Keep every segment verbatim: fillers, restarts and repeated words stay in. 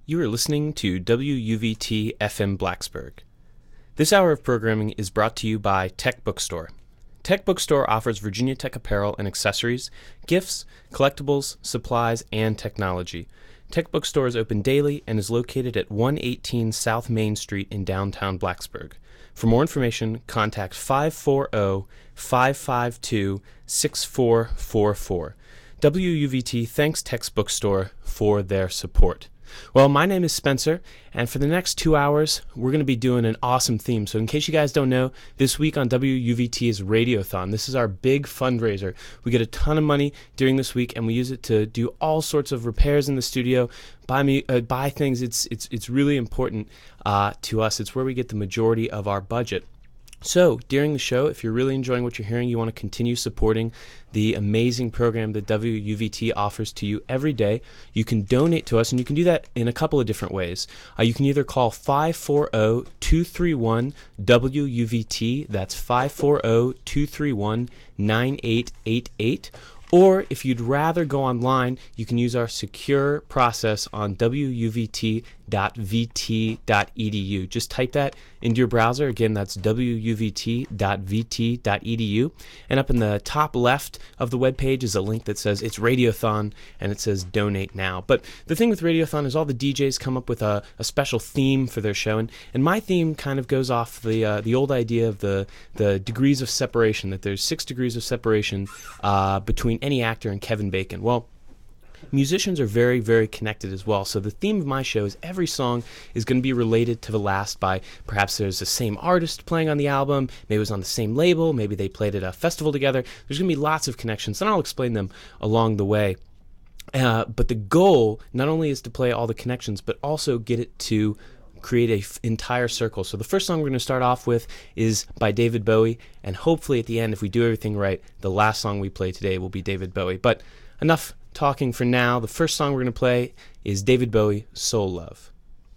You are listening to W U V T F M Blacksburg. This hour of programming is brought to you by Tech Bookstore. Tech Bookstore offers Virginia Tech apparel and accessories, gifts, collectibles, supplies, and technology. Tech Bookstore is open daily and is located at one eighteen South Main Street in downtown Blacksburg. For more information, contact five four zero, five five two, six four four four. W U V T thanks Tech Bookstore for their support. Well, my name is Spencer, and for the next two hours, we're going to be doing an awesome theme. So in case you guys don't know, this week on W U V T is Radiothon. This is our big fundraiser. We get a ton of money during this week, and we use it to do all sorts of repairs in the studio, buy me, uh, buy things. It's it's it's really important uh, to us. It's where we get the majority of our budget. So, during the show, if you're really enjoying what you're hearing, you want to continue supporting the amazing program that W U V T offers to you every day, you can donate to us, and you can do that in a couple of different ways. Uh, you can either call five four zero, two three one, W U V T, that's five four zero, two three one, nine eight eight eight, or if you'd rather go online, you can use our secure process on W U V T dot V T dot E D U. Just type that into your browser. Again, that's W U V T dot V T dot E D U. And up in the top left of the webpage is a link that says it's Radiothon, and it says donate now. But the thing with Radiothon is all the D Js come up with a, a special theme for their show, and, and my theme kind of goes off the uh, the old idea of the, the degrees of separation, that there's six degrees of separation uh, between any actor and Kevin Bacon. Well, musicians are very, very connected as well. So the theme of my show is every song is going to be related to the last by perhaps there's the same artist playing on the album, maybe it was on the same label, maybe they played at a festival together. There's going to be lots of connections, and I'll explain them along the way. Uh, but the goal not only is to play all the connections, but also get it to create an f- entire circle. So the first song we're going to start off with is by David Bowie, and hopefully at the end, if we do everything right, the last song we play today will be David Bowie. But enough talking for now. The first song we're going to play is David Bowie, Soul Love.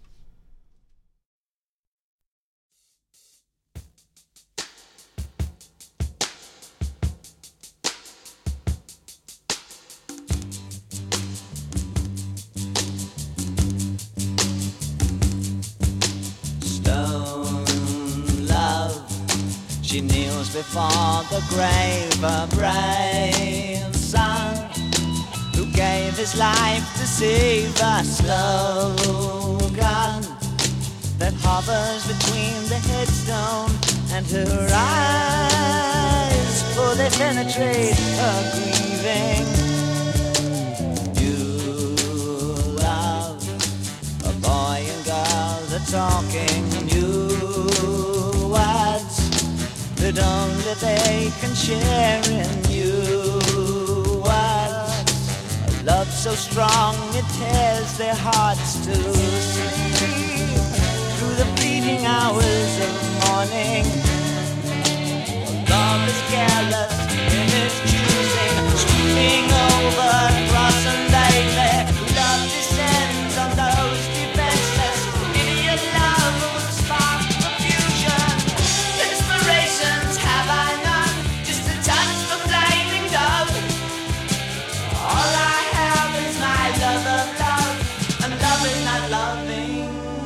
Stone love, she kneels before the grave, a brave son who gave his life to save a slogan that hovers between the headstone and her eyes, for they penetrate her grieving. You love a boy and girl, they're talking new words that only they can share in you. Love so strong it tears their hearts to sleep through the fleeting hours of morning. Love is careless in its choosing, sweeping over cross and lightly. Love descends on those defenseless. Idiot love will spark confusion. Inspirations have I none, just a touch of flaming dove. All I love of love, and love is not loving.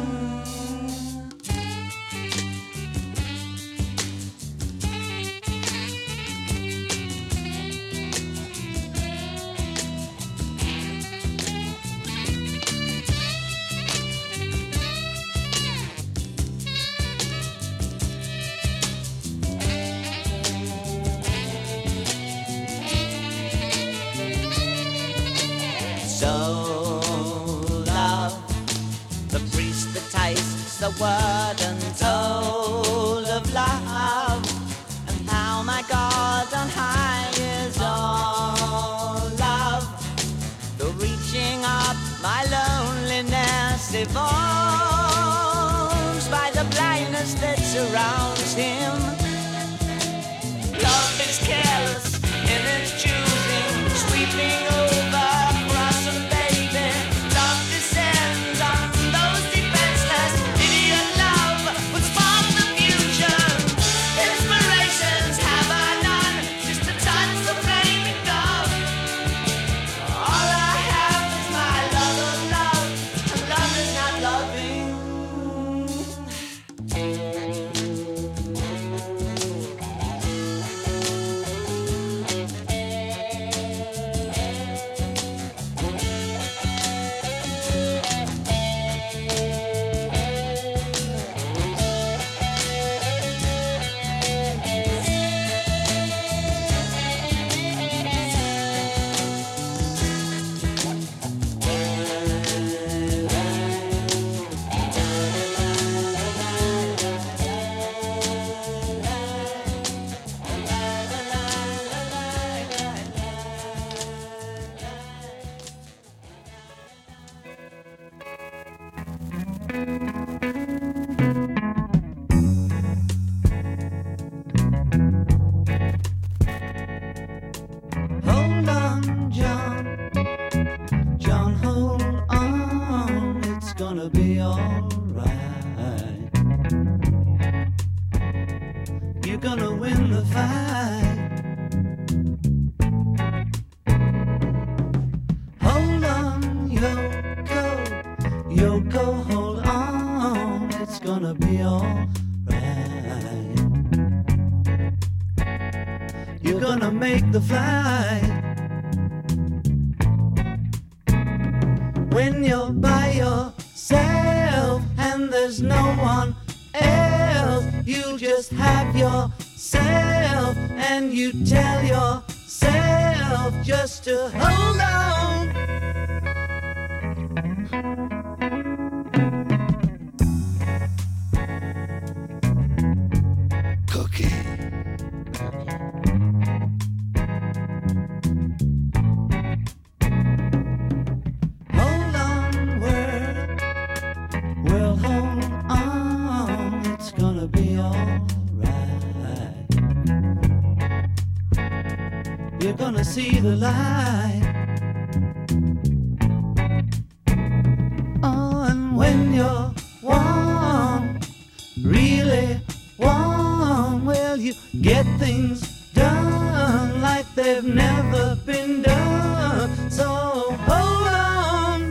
The word untold of love, and how my God on high is all love. Though reaching up my loneliness evolves by the blindness that surrounds him. Love is careless in its choosing, sweeping over cross and baby. Love descends on those defenseless. Idiot love. you'll win the fight. Hold on, Yoko, Yoko, hold on, it's gonna be alright. You're gonna make the flight. When you're by yourself and there's no one else, you just have yourself and you tell yourself just to hold on. Cookie. Hold on, world. Well, hold on. It's gonna be alright. You're gonna see the light. Oh, and when you're warm, really warm, well, you get things done like they've never been done. So hold on.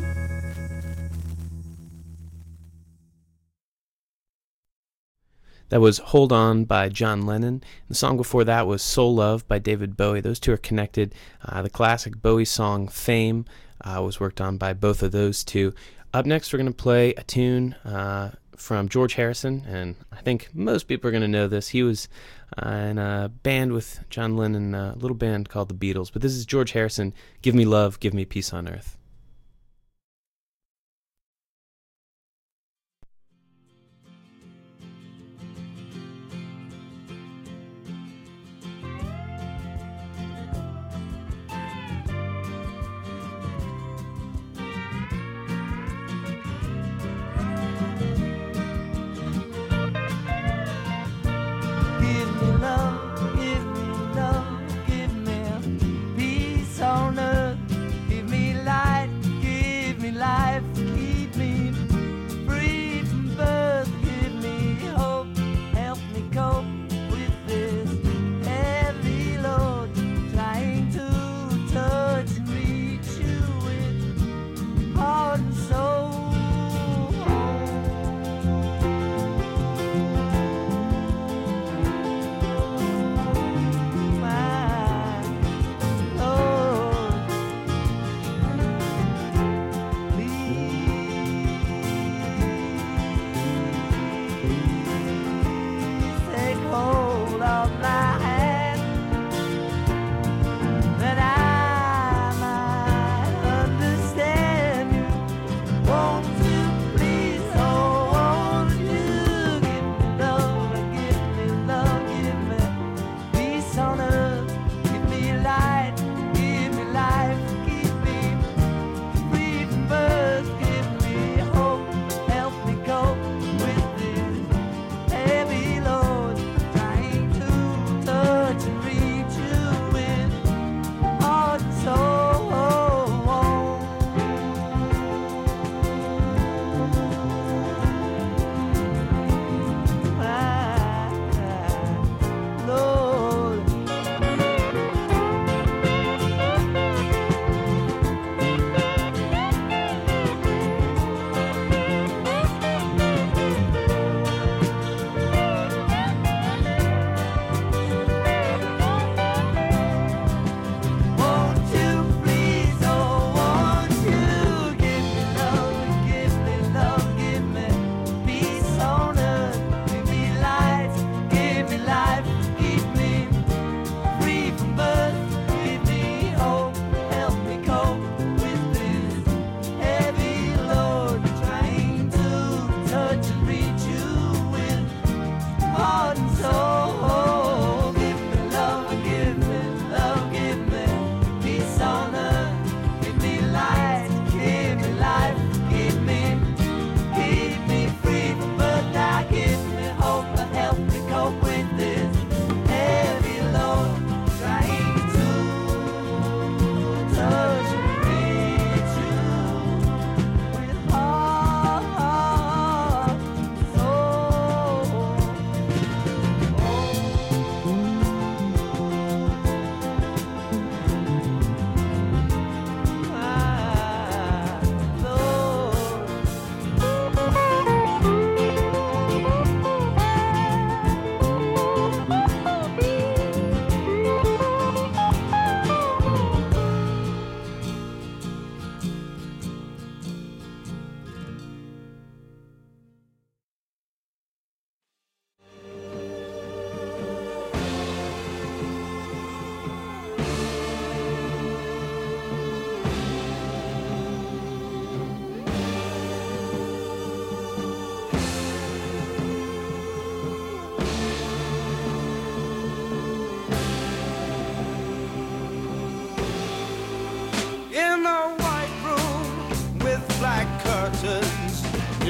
That was Hold On by John Lennon. The song before that was Soul Love by David Bowie. Those two are connected. Uh, the classic Bowie song Fame uh, was worked on by both of those two. Up next, we're going to play a tune uh, from George Harrison, and I think most people are going to know this. He was uh, in a band with John Lennon, a little band called the Beatles. But this is George Harrison, Give Me Love, Give Me Peace on Earth. Give me love, give me love, give me peace on earth, give me life.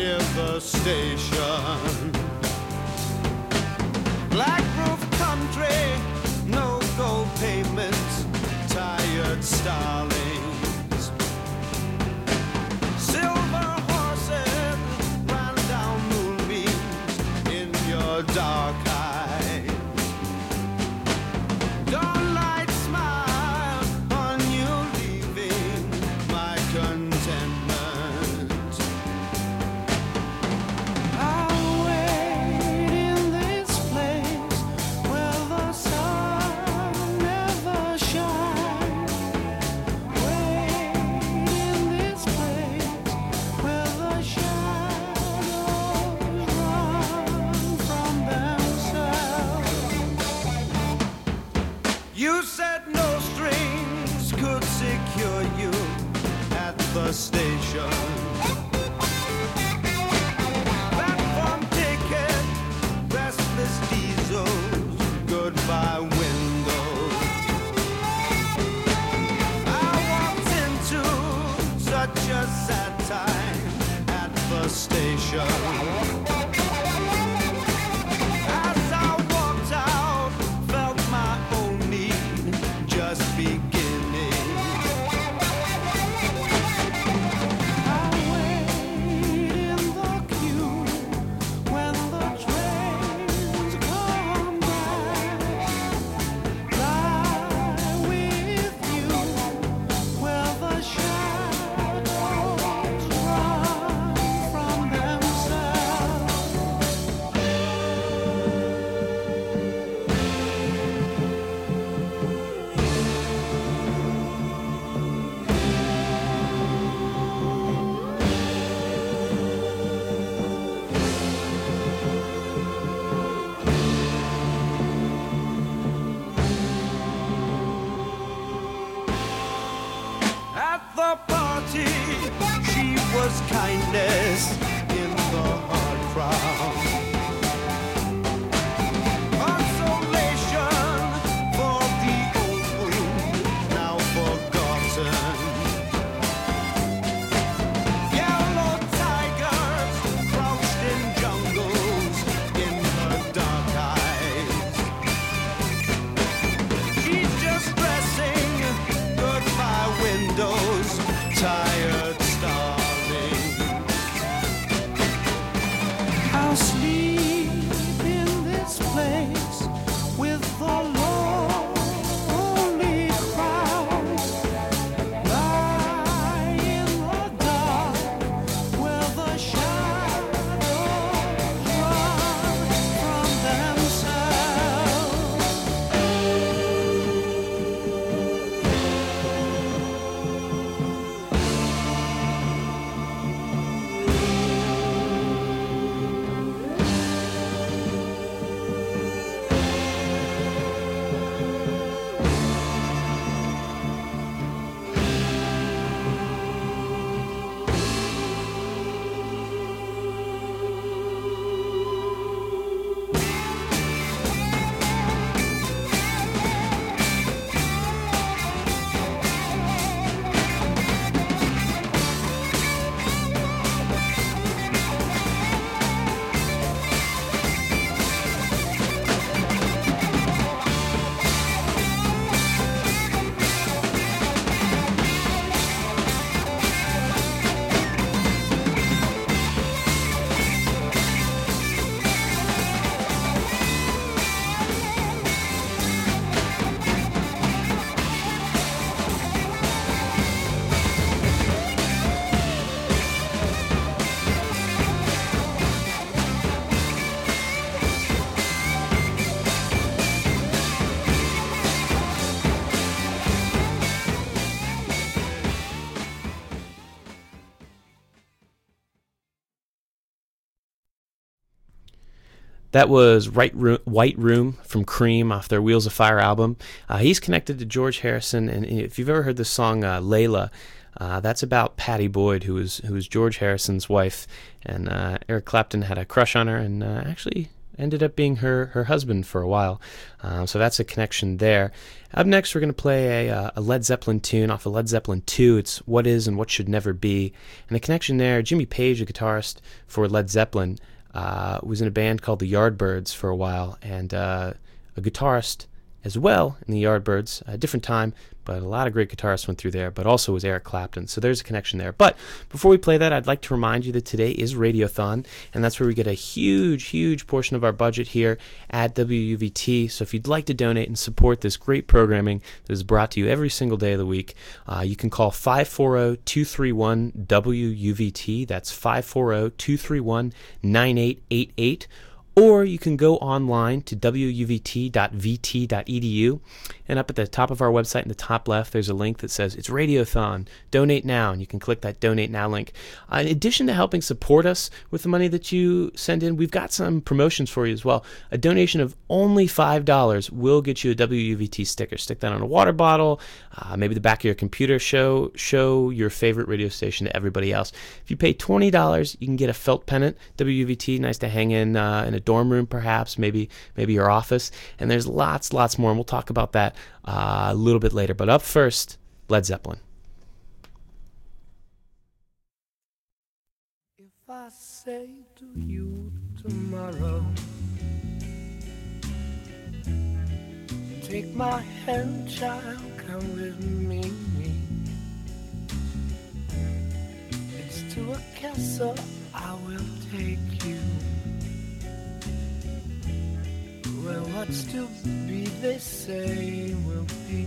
near the station. Black roof country, no gold pavements, tired starlings. Silver horses ran down moonbeams in your dark eyes. Dawnlight smile on you leaving my contentment. I'll wait in this place where the sun never shines. Wait in this place where the shadows run from themselves. You said no strings could secure you at the station. Platform ticket, restless diesels, goodbye windows. I walked into such a sad time at the station. As I walked out, felt my own need just beginning. I wait in the queue when the trains come back. Lie with you where the shadows run from themselves. At the party, she was kindness in the hard crowd. Consolation for the old wound now forgotten. Yellow tigers crouched in jungles in her dark eyes. She's just dressing goodbye windows, tired starling. I'll sleep in this place with the lonely crowd. Lie in the dark where the shadows run from themselves. That was Right Room, White Room from Cream off their Wheels of Fire album. Uh, he's connected to George Harrison, and if you've ever heard the song uh, Layla, uh, that's about Pattie Boyd, who was who was George Harrison's wife, and uh, Eric Clapton had a crush on her, and uh, actually ended up being her, her husband for a while. Uh, so that's a connection there. Up next, we're going to play a, a Led Zeppelin tune off of Led Zeppelin two. It's What Is and What Should Never Be. And the connection there, Jimmy Page, the guitarist for Led Zeppelin, uh, was in a band called the Yardbirds for a while, and uh, a guitarist as well in the Yardbirds, a different time, but a lot of great guitarists went through there, but also was Eric Clapton, so there's a connection there. But before we play that, I'd like to remind you that today is Radiothon, and that's where we get a huge, huge portion of our budget here at W U V T, so if you'd like to donate and support this great programming that is brought to you every single day of the week, uh, you can call five four zero, two three one, W U V T, that's five four zero, two three one, nine eight eight eight, or you can go online to w u v t dot v t dot e d u, and up at the top of our website in the top left, there's a link that says it's Radiothon, donate now, and you can click that donate now link. Uh, in addition to helping support us with the money that you send in, we've got some promotions for you as well. A donation of only five dollars will get you a W U V T sticker. Stick that on a water bottle, uh, maybe the back of your computer, show show your favorite radio station to everybody else. If you pay twenty dollars, you can get a felt pennant, W U V T, nice to hang in uh, in a dorm room perhaps, maybe maybe your office, and there's lots, lots more, and we'll talk about that uh, a little bit later. But up first, Led Zeppelin. If I say to you tomorrow, take my hand, child, come with me. It's to a castle I will take you, where what's to be, they say, will be.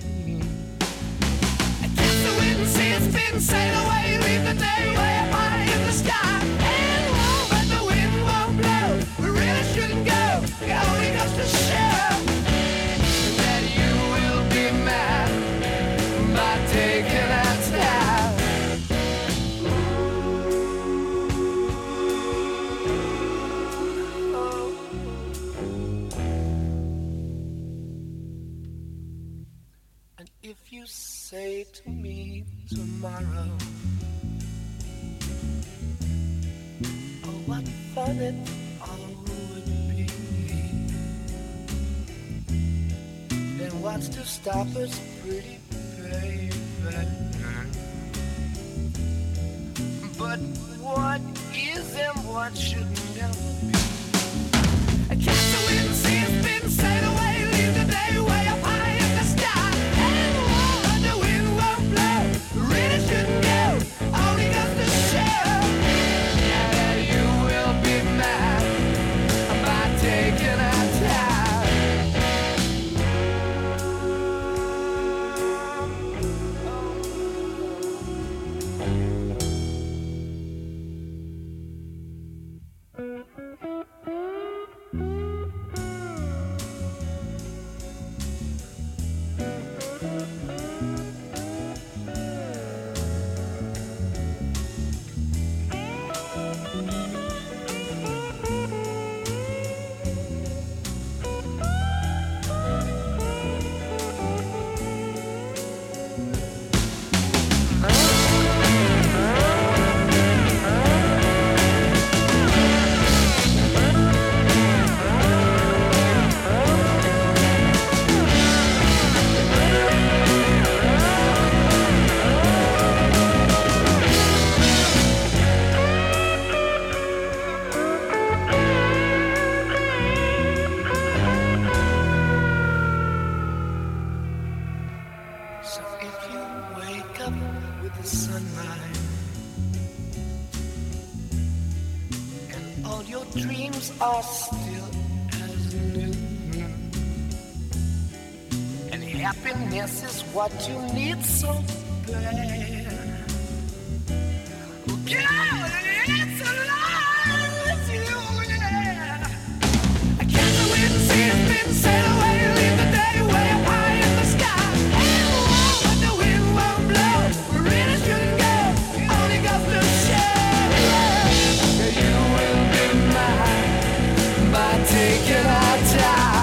I guess the wind sea has been sailed away, leave the day way up high in the sky. And warm, but the wind won't blow. We really shouldn't go. It only goes to show that you will be mad by taking that step. If you say to me tomorrow, oh, what fun it all would be, then what's to stop us, pretty baby? But what is and what should never be? I catch the wind, see it's been sailed away, leave the day way up high in the sky. Really shouldn't go, only goes to show that you will be mad by taking our are still as new, and happiness is what you need so bad. Girl, it's alive with you, yeah. I can't wait to see it's been sailed away, leave the day way up high in the sky. And warm, but the wind won't blow. We really shouldn't go. It only goes to show that you will be mine by taking our time.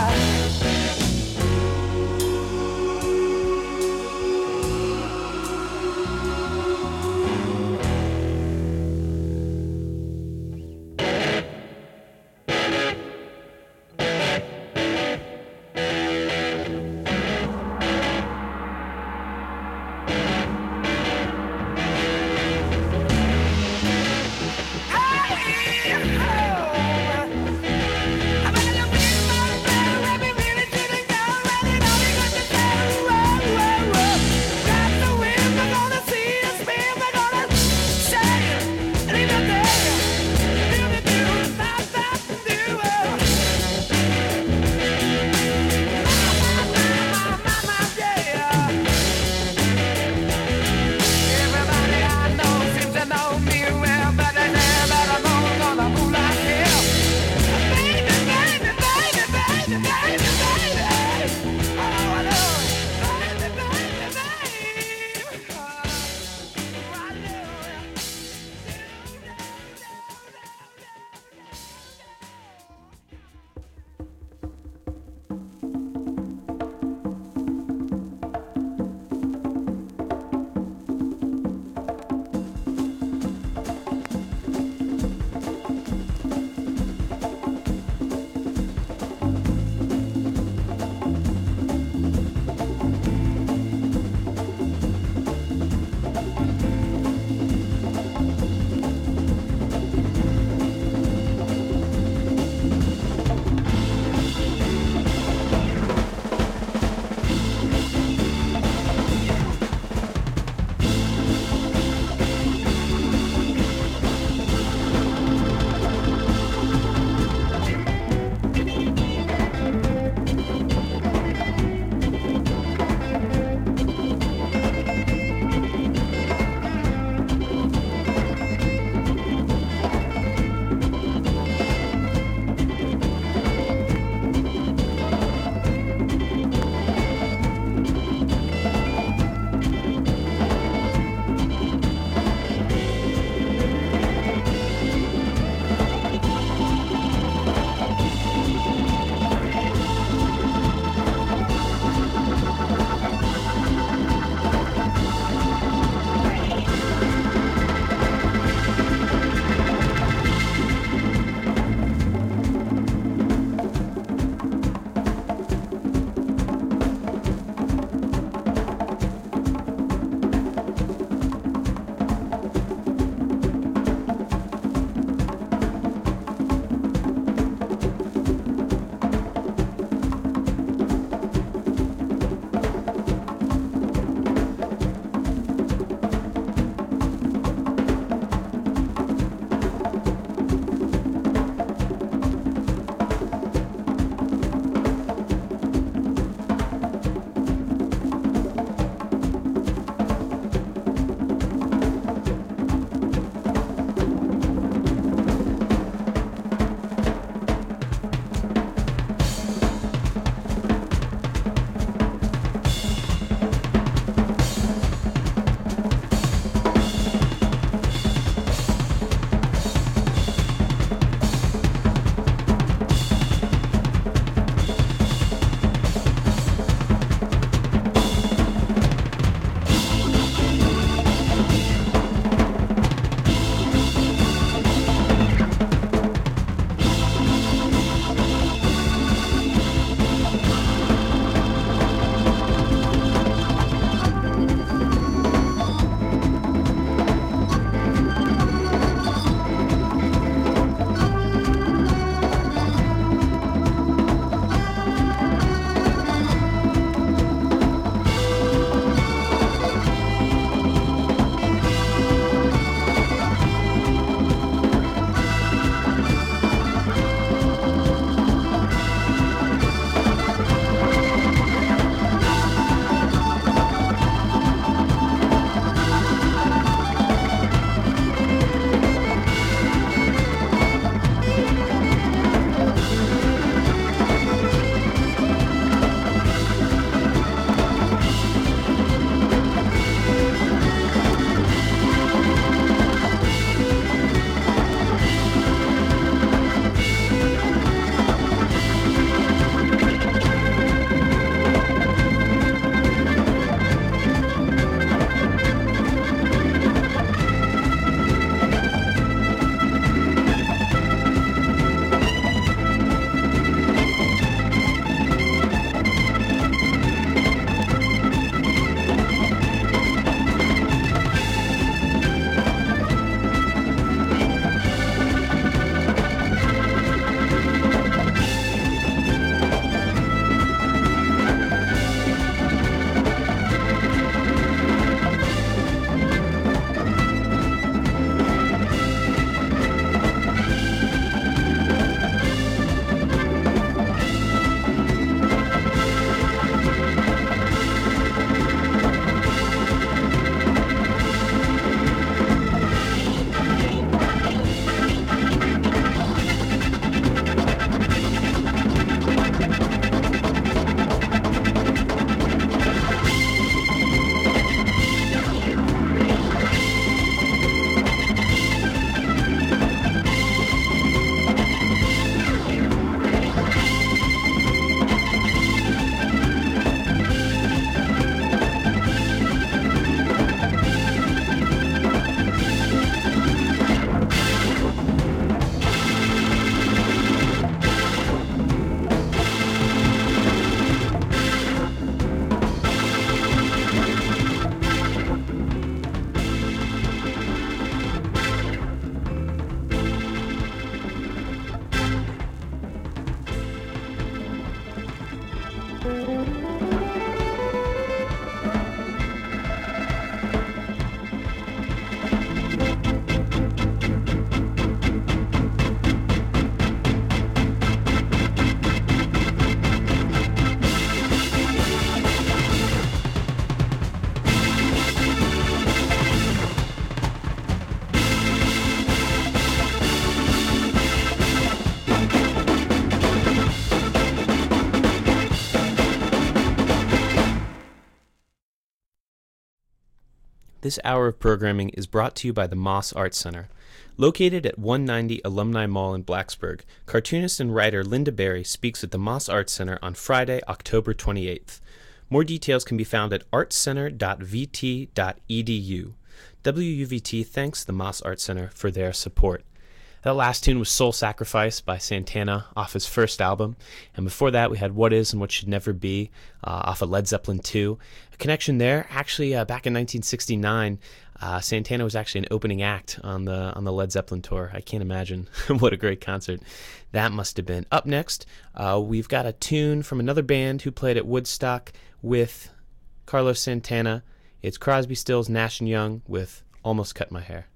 This hour of programming is brought to you by the Moss Art Center. Located at one ninety Alumni Mall in Blacksburg, cartoonist and writer Linda Berry speaks at the Moss Art Center on Friday, October twenty-eighth. More details can be found at artcenter dot v t dot e d u. W U V T thanks the Moss Art Center for their support. That last tune was Soul Sacrifice by Santana off his first album, and before that we had What Is and What Should Never Be uh, off of Led Zeppelin two. A connection there, actually uh, back in nineteen sixty-nine, uh, Santana was actually an opening act on the on the Led Zeppelin tour. I can't imagine what a great concert that must have been. Up next, uh, we've got a tune from another band who played at Woodstock with Carlos Santana. It's Crosby, Stills, Nash and Young with Almost Cut My Hair.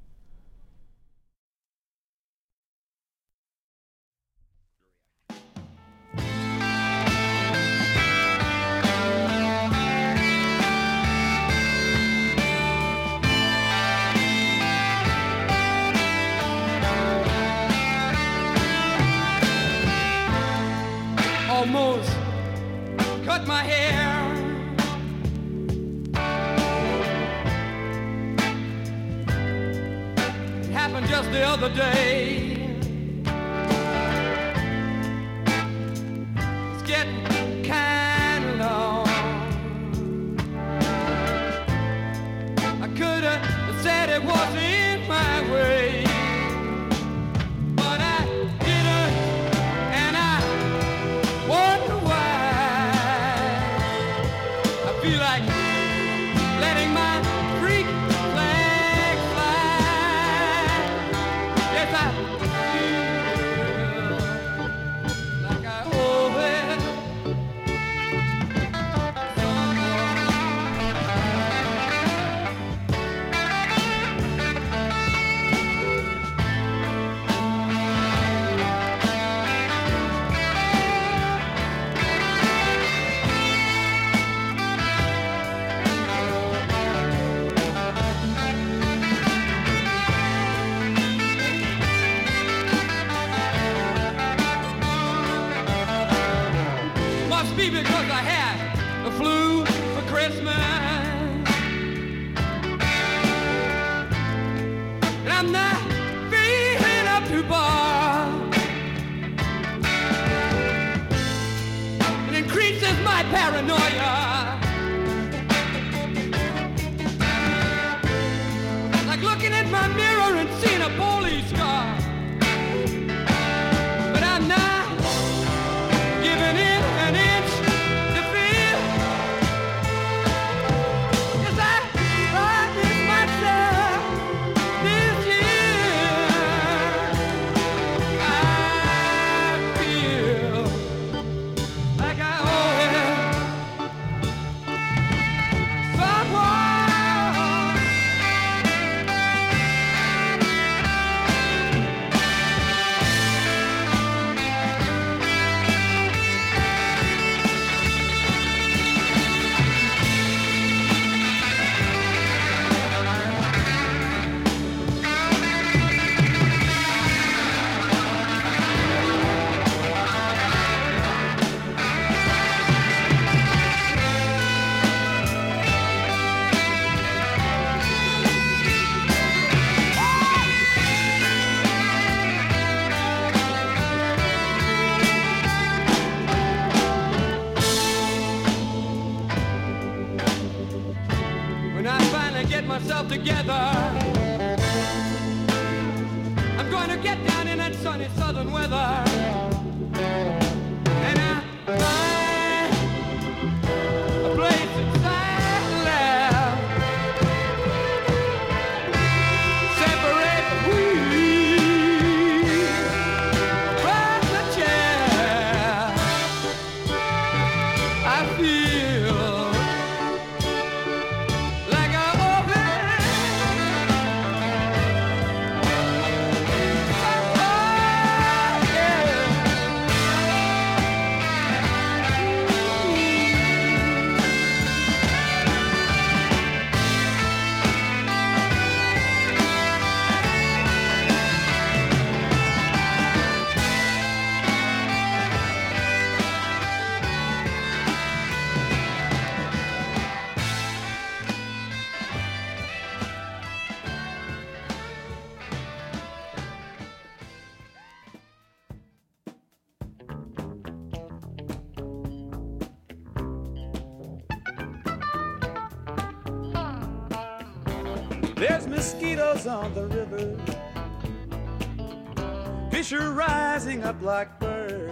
Almost cut my hair. It happened just the other day. It's getting kind of long. I could have said it wasn't in my way, but I didn't, and I wonder why. I feel like letting my freak flag fly. Yes, I feel like I owe it must be because I had the flu for Christmas, and I'm not feeling up to bar. It increases my paranoia, like looking at my mirror and seeing a police car. But I'm not giving in an inch to feel. Yes, I promised myself this year I feel like I owe it someone. When I finally get myself together, I'm going to get down in that sunny southern weather, and I find a place inside left, separate we from the chair. I feel like I owe it someone, yeah. There's mosquitoes on the river, fish are rising up like birds.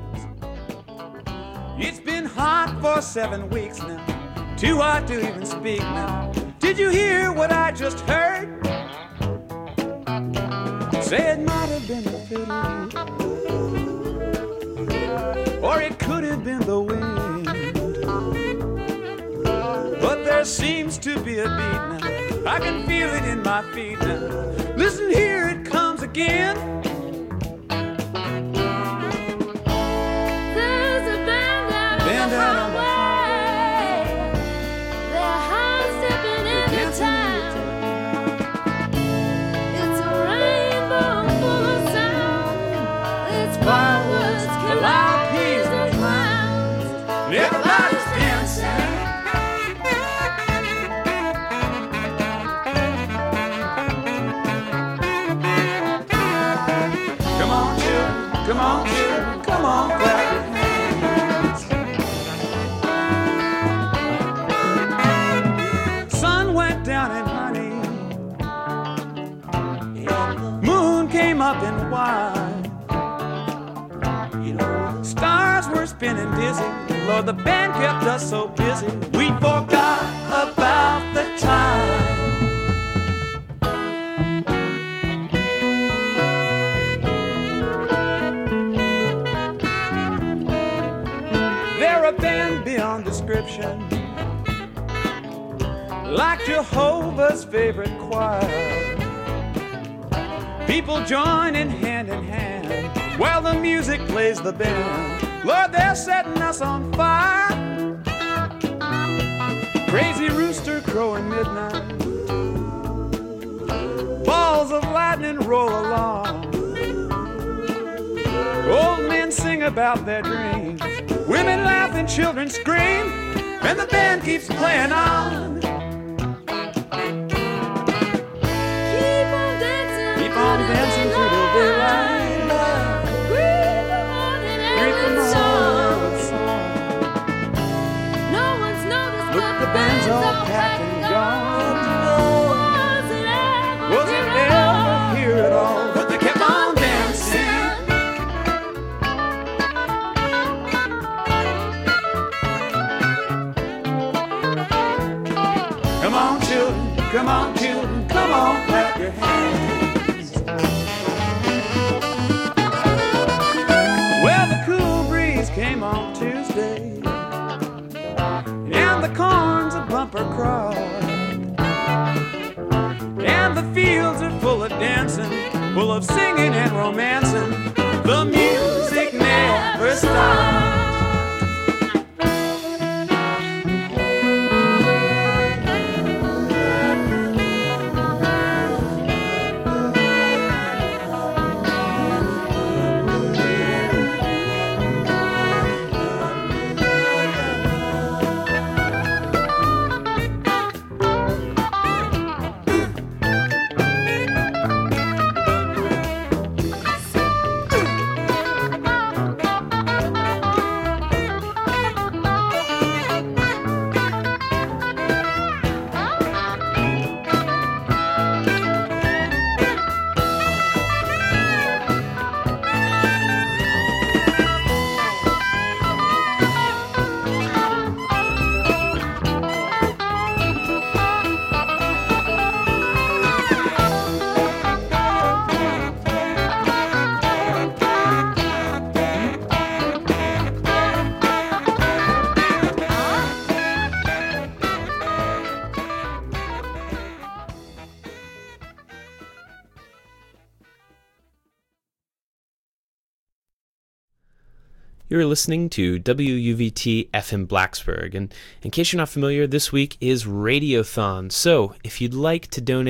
It's been hot for seven weeks now, too hot to even speak now. Did you hear what I just heard? Say it might have been the fiddle, or it could have been the wind. But there seems to be a beat now, I can feel it in my feet now. Listen, here it comes again. There's a band out Band on the out on the highway. They're high stepping into town. It's a rainbow full of sound. It's fireworks, calliopes, and clowns. Everybody's dancing. Come on, children, come on, children, come on, clap your hands. Sun went down in honey, moon came up in wine. Stars were spinning dizzy, Lord, the band kept us so busy, we forgot about the time. They're a band beyond description, like Jehovah's favorite choir. People joining hand in hand while the music plays the band. Lord, they're setting us on fire. Crazy rooster crowing midnight, balls of lightning roll along. Old men sing about their dreams, women laugh and children scream, and the band keeps playing on. Keep on dancing, Keep on dancing through the daylight. Greet the morning Greet the and morning song. with song. No one's noticed Look, that the band's all packed and gone. Was it ever Was it here at ever all? here at all? But they kept on dancing. Come on, children, come on, children, come on, clap your hands. Well, the cool breeze came on Tuesday, and the corn's a bumper crop, and the fields are full of dancing, full of singing and romancing. The music never stops. You're listening to W U V T F M Blacksburg, and in case you're not familiar, this week is Radiothon. So if you'd like to donate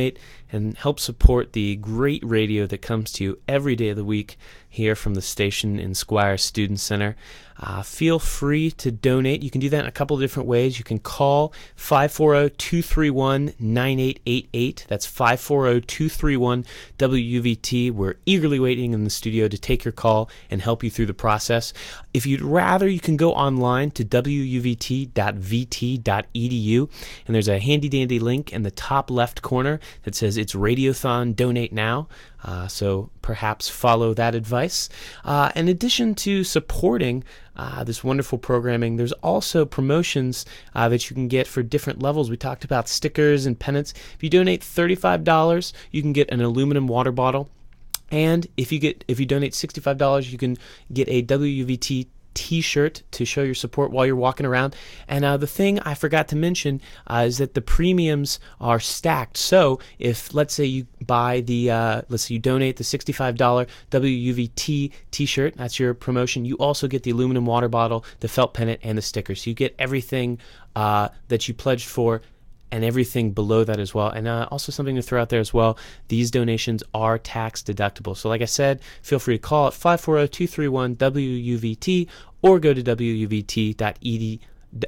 and help support the great radio that comes to you every day of the week here from the station in Squire Student Center. Uh, feel free to donate. You can do that in a couple of different ways. You can call five four zero, two three one, nine eight eight eight. That's five four zero, two three one, W U V T. We're eagerly waiting in the studio to take your call and help you through the process. If you'd rather, you can go online to w u v t dot v t dot e d u, and there's a handy-dandy link in the top left corner that says it's Radiothon Donate Now. Uh, so perhaps follow that advice. Uh, in addition to supporting uh, this wonderful programming, there's also promotions uh, that you can get for different levels. We talked about stickers and pennants. If you donate thirty-five dollars, you can get an aluminum water bottle. And if you get if you donate sixty-five dollars, you can get a W U V T T-shirt to show your support while you're walking around. And uh, the thing I forgot to mention uh, is that the premiums are stacked. So if, let's say, you buy the, uh, let's say you donate the sixty-five dollars W U V T T-shirt, that's your promotion, you also get the aluminum water bottle, the felt pennant, and the stickers. So you get everything uh, that you pledged for and everything below that as well. And uh, also something to throw out there as well, these donations are tax deductible. So like I said, feel free to call at five four zero, two three one, W U V T or go to w u v t dot e d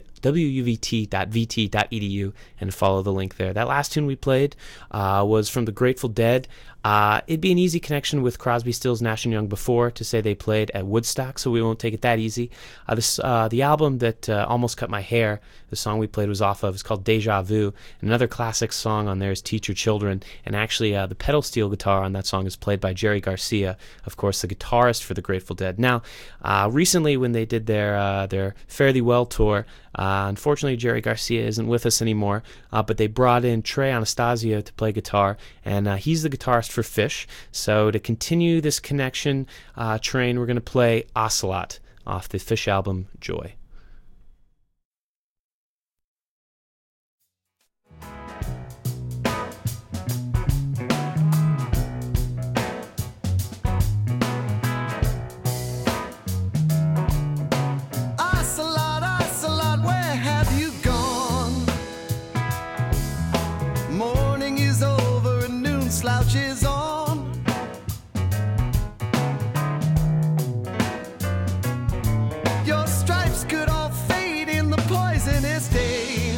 w u v t dot v t dot e d u and follow the link there. That last tune we played uh, was from the Grateful Dead. Uh, it'd be an easy connection with Crosby, Stills, Nash and Young before to say they played at Woodstock, so we won't take it that easy. Uh, this uh, the album that uh, almost cut my hair, the song we played was off of, is called Deja Vu. Another classic song on there is Teach Your Children, and actually uh, the pedal steel guitar on that song is played by Jerry Garcia, of course the guitarist for the Grateful Dead. Now, uh, recently when they did their uh, their Fare Thee Well tour, uh, unfortunately Jerry Garcia isn't with us anymore, uh, but they brought in Trey Anastasio to play guitar, and uh, he's the guitarist for Fish. So to continue this connection uh, train, we're going to play Ocelot off the Fish album Joy. Ocelot, Ocelot, where have you gone? Morning is over and noon slouches on. Your stripes could all fade in the poisonous day.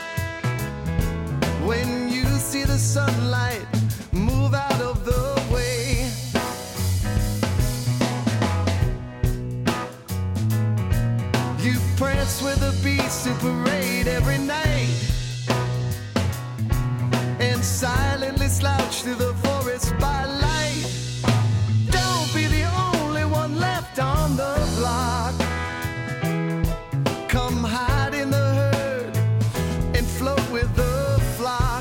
When you see the sunlight move out of the way. You prance with the beast to parade every night, and silently slouch through the forest by light. Don't be the only one left on the block. Come hide in the herd and float with the flock.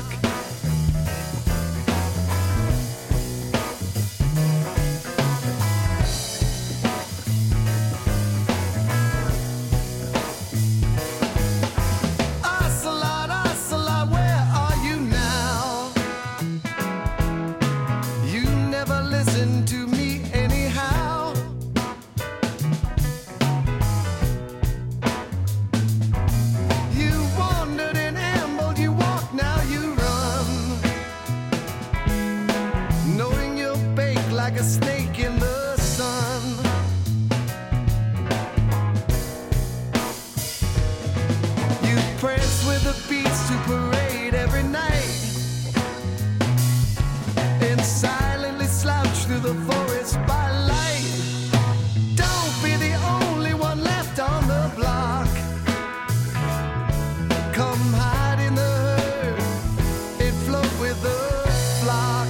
Ocelot, Ocelot, where are you now? You never listen to me anyhow. You wandered and ambled, you walk, now you run, knowing you'll bake like a snake in the sun. You prance with the beats to parade every night, and silently slouch through the forest by light. Don't be the only one left on the block. Come hide in the herd and float with the flock.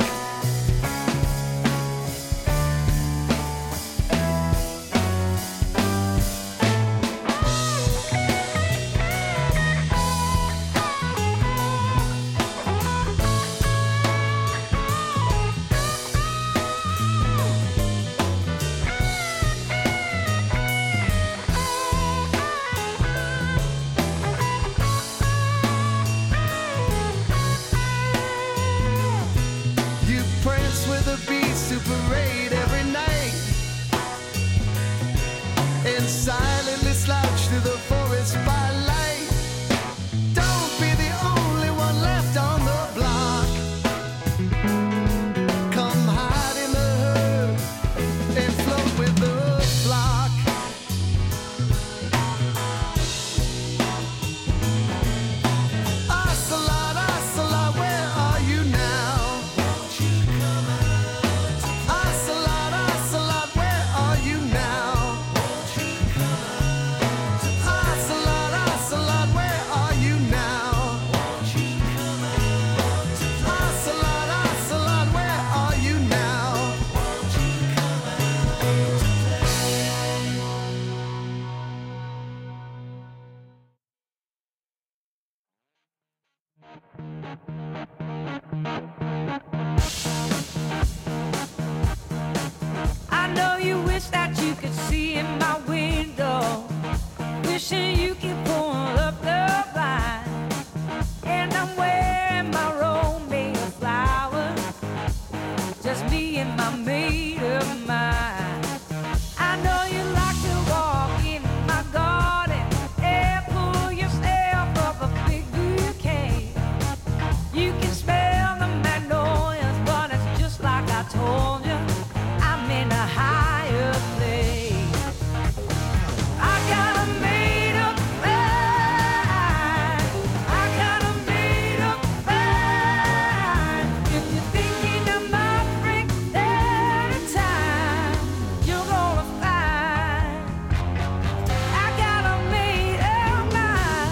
I know you wish that you could see in my window, wishing you could pull up the blind. And I'm wearing my romance flowers, just me and my maid of mine. I know you like to walk in my garden and pull yourself up a big bouquet. You can smell the magnolias, but it's just like I told you, I'm in a higher place. I got a made up mind. I got a made up mind. If you're thinking I might break down in time, you're gonna find I got a made up mind.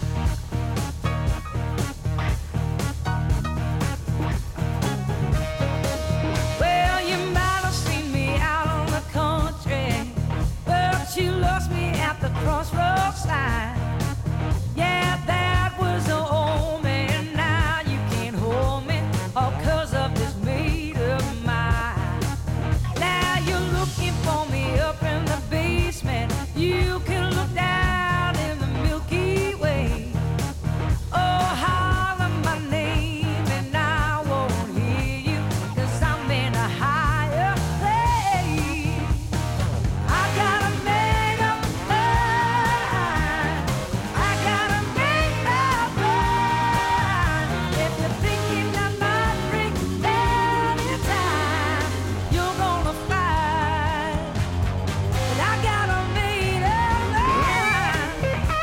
Well, you might have seen me out on the country, but you lost me at the crossroads sign. Yeah, that was the old man. Now you can't hold me, all 'cause of this made up mind. Now you're looking for me up in the basement. You can look down in the Milky Way. Oh, holler my name and I won't hear you, 'cause I'm in a higher place. I got a made up mind. I got a made up mind. If you're thinking I might break down in time, you're gonna find that I got a made up mind.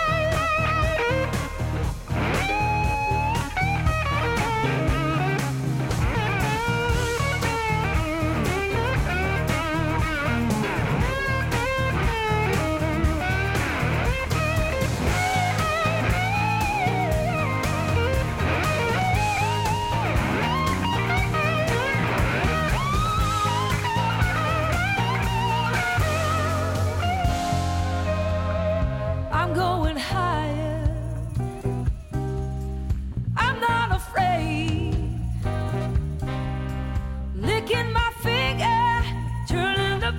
I'm going higher. I'm not afraid. Licking my finger, turning the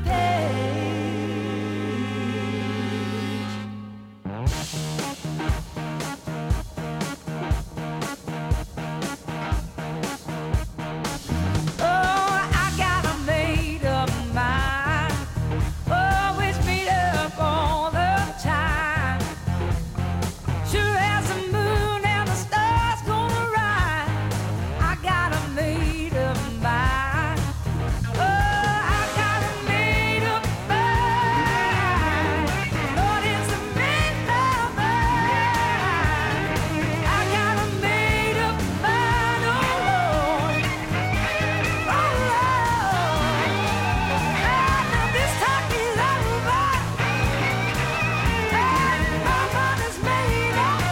page. Oh, I got a made up mind. Always made up all the time. Sure as the moon and the stars gonna rise, I got a made up mind. Oh, I got a made up mind. Lord, it's a made up mind. I got a made up mind. Oh Lord, oh Lord. Ah, now this talk is over. My mind is made up.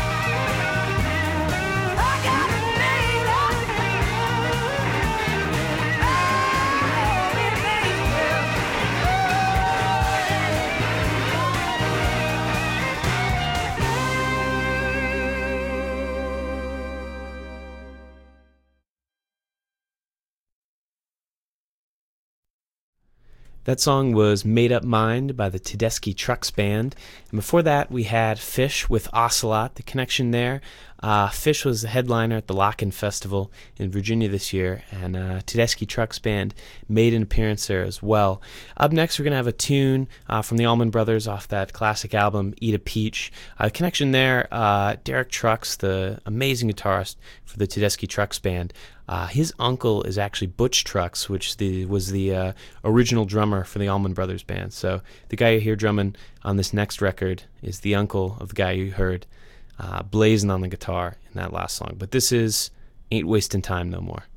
I got it made up. Oh, it made up. That song was Made Up Mind by the Tedeschi Trucks Band. And before that, we had Fish with Ocelot. The connection there, uh, Fish was the headliner at the Lock-In Festival in Virginia this year, and uh, Tedeschi Trucks Band made an appearance there as well. Up next, we're going to have a tune uh, from the Allman Brothers off that classic album, Eat a Peach. Uh, connection there, uh, Derek Trucks, the amazing guitarist for the Tedeschi Trucks Band, Uh, his uncle is actually Butch Trucks, which the, was the uh, original drummer for the Allman Brothers Band. So the guy you hear drumming on this next record is the uncle of the guy you heard uh, blazing on the guitar in that last song. But this is Ain't Wasting Time No More.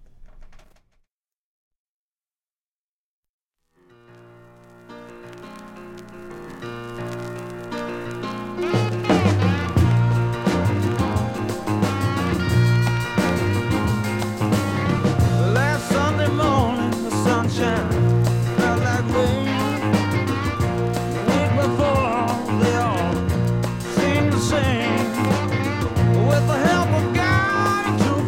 Last Sunday morning, the sunshine felt like rain. The week before, they all seemed the same. With the help of God and two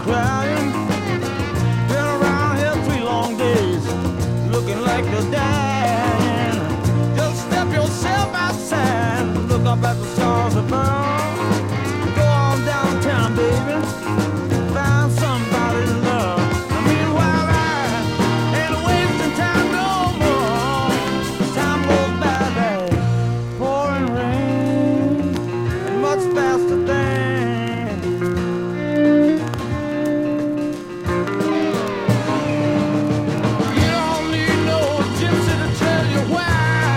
crying. Been around here three long days, looking like you're dying. Just step yourself outside, look up at the stars above. Go on downtown, baby, find somebody to love. And meanwhile, I ain't wasting time no more. Time goes by like pouring rain, and much faster than you don't need no gypsy to tell you why.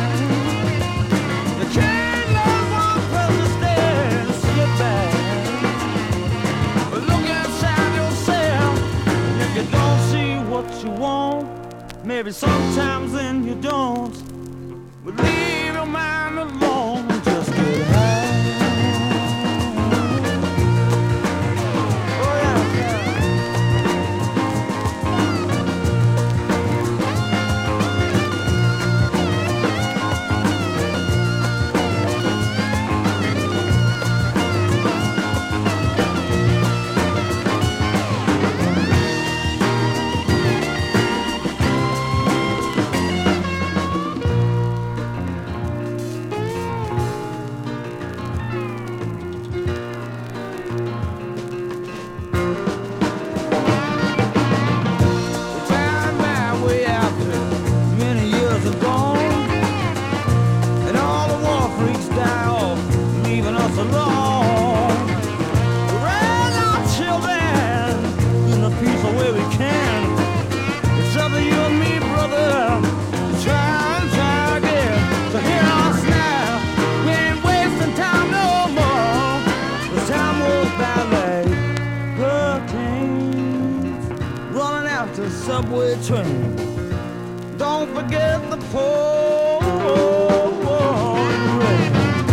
You can't love one person, stand and sit back. But look inside yourself, and if you don't see what you want, maybe sometimes then you don't. But leave your mind alone, just get high. Oh yeah, yeah. Found my way out there many years ago, and all the war freaks die off, leaving us alone. Raise our children in a peaceful way we can. It's up to you and me, brother, to try and try again. So hear us now, we ain't wasting time no more. The time goes by like hurricanes running after the subway train. Don't forget the pouring rain.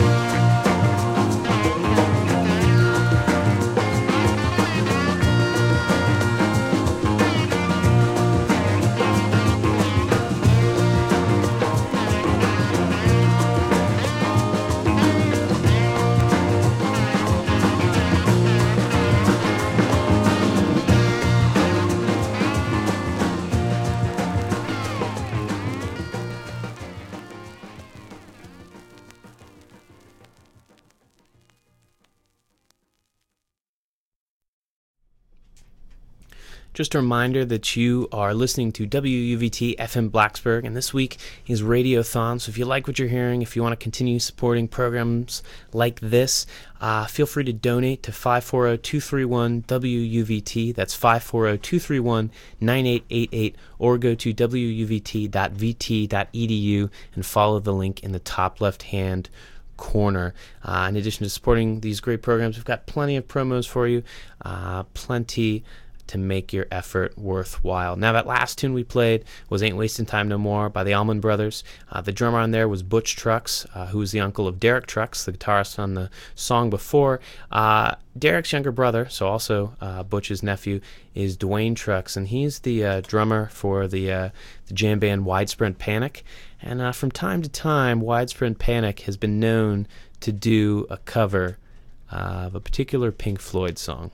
Just a reminder that you are listening to W U V T F M Blacksburg, and this week is Radiothon. So if you like what you're hearing, if you want to continue supporting programs like this, uh, feel free to donate to five four zero, two three one, W U V T. That's five four zero, two three one, nine eight eight eight, or go to w u v t dot v t dot e d u and follow the link in the top left-hand corner. Uh, in addition to supporting these great programs, we've got plenty of promos for you, uh, plenty to make your effort worthwhile. Now, that last tune we played was Ain't Wasting Time No More by the Allman Brothers. Uh, the drummer on there was Butch Trucks, uh, who was the uncle of Derek Trucks, the guitarist on the song before. Uh, Derek's younger brother, so also uh, Butch's nephew, is Dwayne Trucks, and he's the uh, drummer for the, uh, the jam band Widespread Panic. And uh, from time to time, Widespread Panic has been known to do a cover uh, of a particular Pink Floyd song.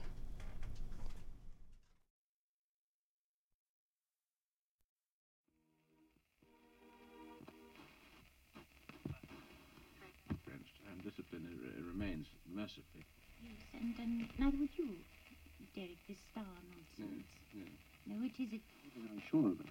Discipline it, it remains mercifully. Yes, and um, neither would you, Derek, this star nonsense. Yes, yes. No, it is it. I'm sure of it.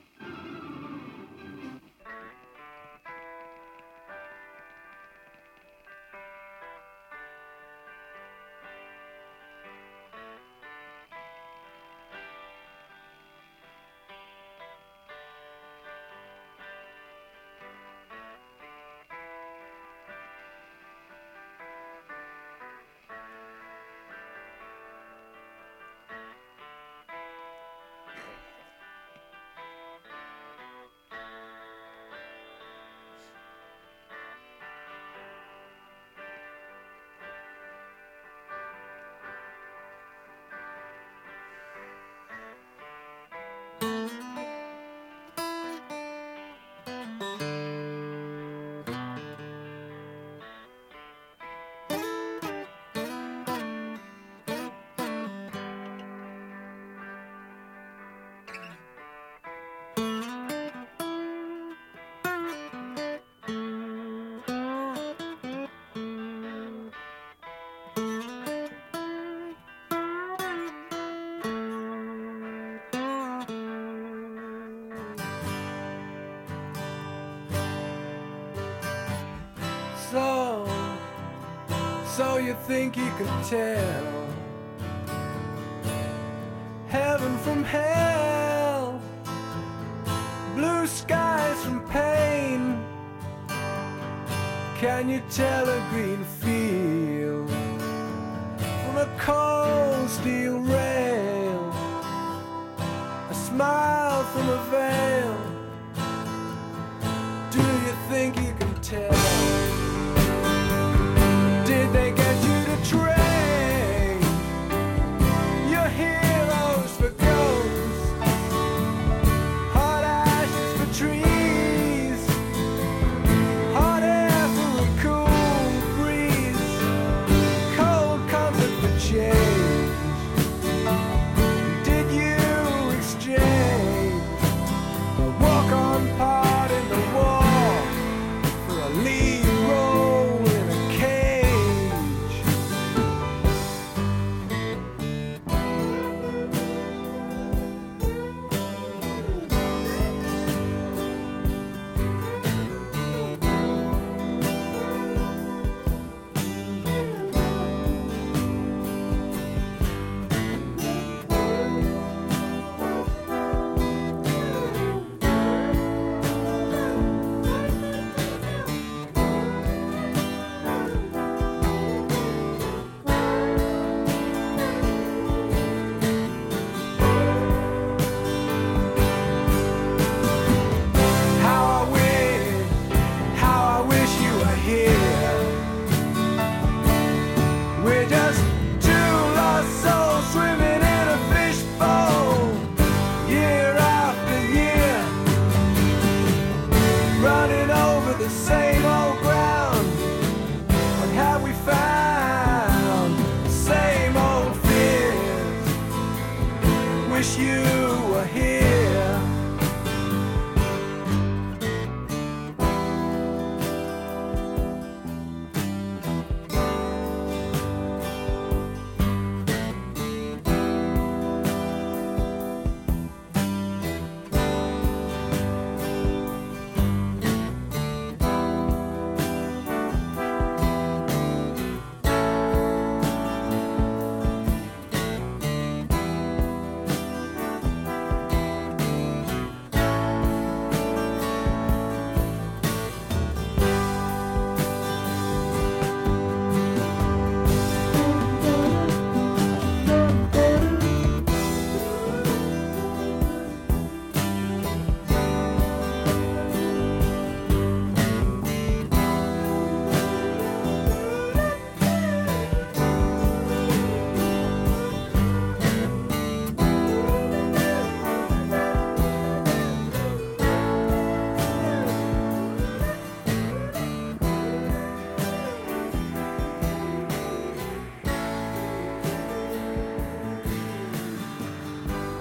you think you can tell heaven from hell, blue skies from pain? Can you tell a green field from a cold steel rail, a smile from a veil? Do you think you can tell? Did they get you to train your heroes for ghosts, hot ashes for trees, hot air for a cool breeze, cold comfort for change? Did you exchange a walk-on part in the war for a lead role in a cage? How I wish, how I wish you were here. We're just two lost souls swimming in a fishbowl, year after year, running over the same old ground. What have we found? The same old fears. Wish you